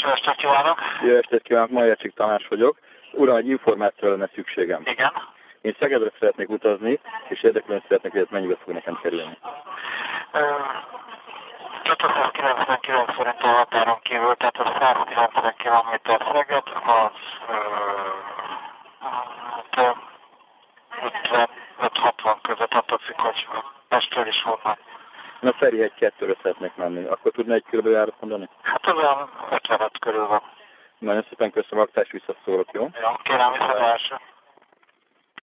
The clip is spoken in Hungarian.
Jó estét kívánok! Jó estét kívánok, Majercsik Tamás vagyok. Uram, egy információra lenne szükségem. Igen. Én Szegedre szeretnék utazni, és érdeklően szeretnék, hogy ez mennyibe fog nekem kerülni. 299 forint a határon kívül, tehát a 190 km Szeged, az 50-60 között, attól függ, hogy Pestről is honnan. Na, Feri 1-2-re szeretnék menni. Akkor tudna egy körülbelül árat mondani? Hát az olyan 55 körül van. Nagyon szépen köszönöm, aktás visszaszólok, jó? Jó, kérem visszaadásra.